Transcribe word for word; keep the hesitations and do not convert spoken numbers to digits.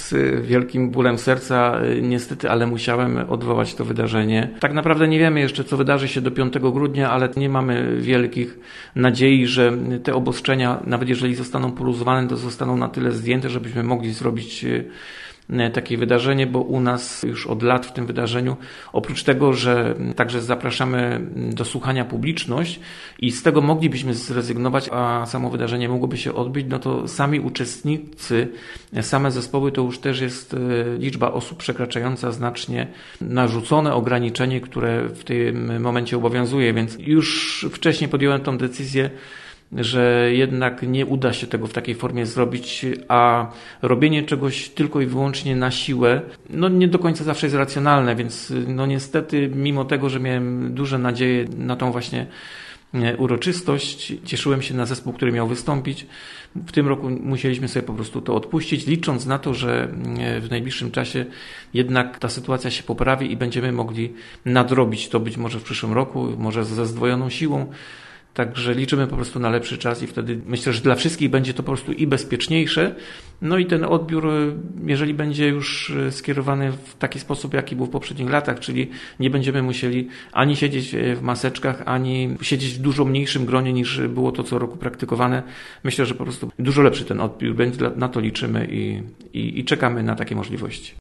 z wielkim bólem serca niestety, ale musiałem odwołać to wydarzenie. Tak naprawdę nie wiemy jeszcze, co wydarzy się do piątego grudnia, ale nie mamy wielkich nadziei, że te obostrzenia, nawet jeżeli zostaną poluzowane, to zostaną na tyle zdjęte, żebyśmy mogli zrobić takie wydarzenie, bo u nas już od lat w tym wydarzeniu, oprócz tego, że także zapraszamy do słuchania publiczność i z tego moglibyśmy zrezygnować, a samo wydarzenie mogłoby się odbyć, no to sami uczestnicy, same zespoły to już też jest liczba osób przekraczająca znacznie narzucone ograniczenie, które w tym momencie obowiązuje, więc już wcześniej podjąłem tą decyzję, że jednak nie uda się tego w takiej formie zrobić, a robienie czegoś tylko i wyłącznie na siłę, no nie do końca zawsze jest racjonalne, więc no niestety mimo tego, że miałem duże nadzieje na tą właśnie uroczystość, cieszyłem się na zespół, który miał wystąpić. W tym roku musieliśmy sobie po prostu to odpuścić, licząc na to, że w najbliższym czasie jednak ta sytuacja się poprawi i będziemy mogli nadrobić to być może w przyszłym roku, może ze zdwojoną siłą. Także liczymy po prostu na lepszy czas i wtedy myślę, że dla wszystkich będzie to po prostu i bezpieczniejsze. No i ten odbiór, jeżeli będzie już skierowany w taki sposób, jaki był w poprzednich latach, czyli nie będziemy musieli ani siedzieć w maseczkach, ani siedzieć w dużo mniejszym gronie niż było to co roku praktykowane. Myślę, że po prostu dużo lepszy ten odbiór będzie, na to liczymy i, i, i czekamy na takie możliwości.